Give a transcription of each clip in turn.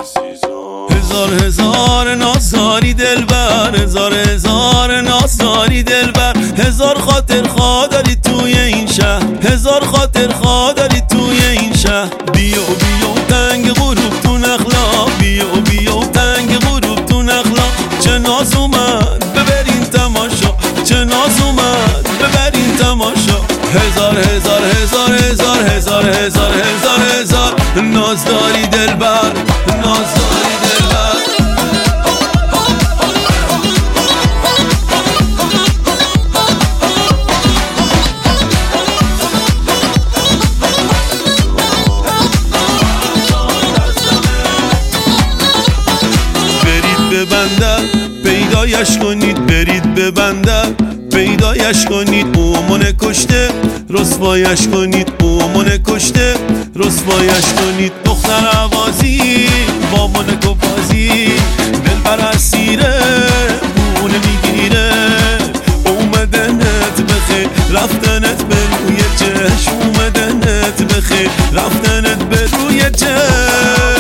هزار هزار نازداری دلبر، هزار هزار نازداری دلبر، هزار خاطر خواه داری توی این شهر، هزار خاطر خواه داری توی این شهر. بیا بیا تنگ غروب تو نخلا، بیا بیا تنگ غروب تو نخلا. چه ناز اومد ببرین تماشا، چه ناز اومد ببرین تماشا. هزار هزار هزار هزار هزار هزار هزار هزار نازداری دلبر، نازداری دلبر. برید به بندر پیدایش کنید، برید به بندر پیدایش کنید. اومونه کشته رسوایش کنید، اومونه کشته رسوایش کنید. دختر عوازی با منکو بازی دلبر اسیره بونه میگیره. اومدنت بخیر رفتنت به روی چشم، اومدنت بخیر رفتنت به روی چشم.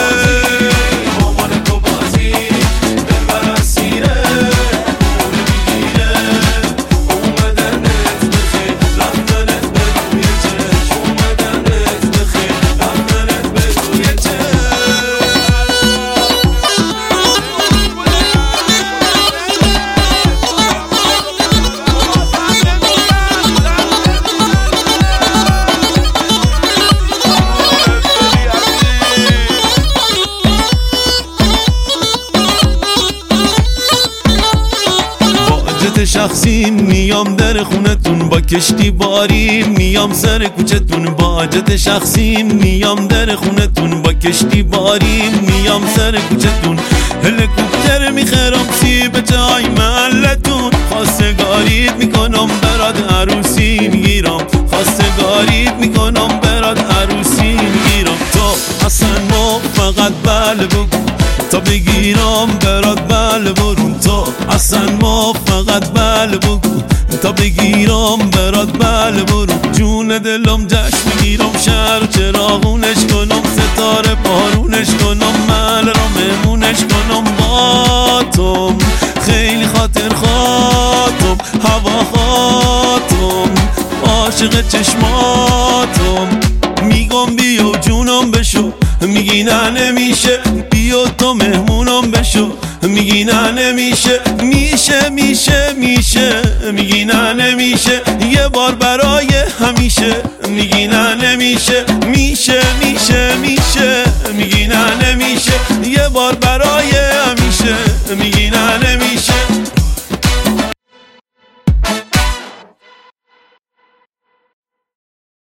شخصی میام در خونتون با کشتی باری، میام سر کوچتون با جت شخصی. میام در خونتون با کشتی باری، میام سر کوچتون. هلیکوپتر میخرم سیب جای محلتون. خواستگاریت میکنم برات عروسی میگیرم، خواستگاریت میکنم برات عروسی میگیرم. تو اصلا ما فقط بله بگو تا بگیرم برات بله برون. تو اصلا ما فقط بله بگو تا بگیرم برات بله برون. جون دلم جشن میگیرم، شهر و چراغونش کنم، ستاره بارونش کنم، محل را مهمونش کنم. با توم خیلی خاطر خاطم، هوا خاطم، عاشق چشماتم. میگم بیا جونم بشو، میگی نه نمیشه. بیا تو مهمونم بشو، میگی نه نمیشه. میشه میشه میشه، میگی نه نمیشه. یه بار برای همیشه، میگی نه نمیشه. میشه میشه میشه، میگی نه نمیشه. یه بار برای